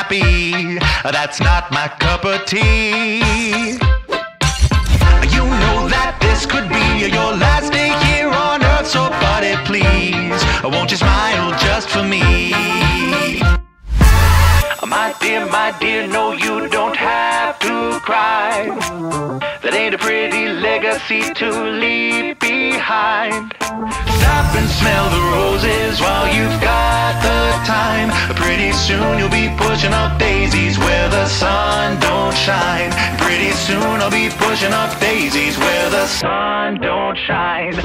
happy. That's not my cup of tea. You know that this could be your last day here on earth, so buddy, please, won't you smile just for me? My dear, no, you don't have to cry. That ain't a pretty legacy to leave behind. Stop and smell the roses while you've got the time. Pretty soon you'll be pushing up daisies where the sun don't shine. Pretty soon I'll be pushing up daisies where the sun don't shine.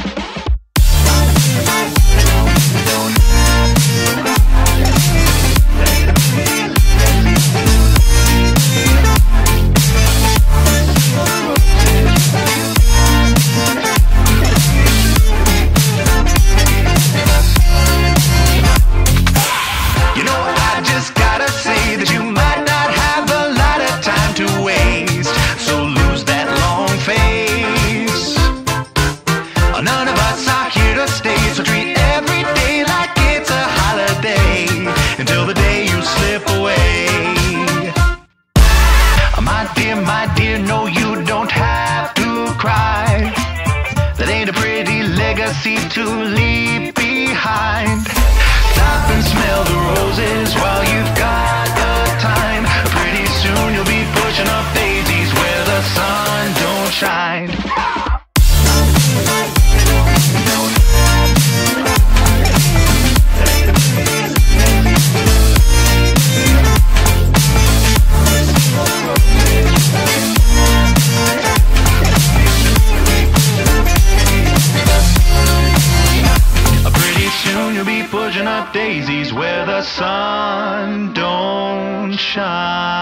My dear, no, you don't have to cry. That ain't a pretty legacy to leave behind. Stop and smell the roses while you've got the time. Pretty soon you'll be pushing up daisies where the sun don't shine. Pushing up daisies where the sun don't shine.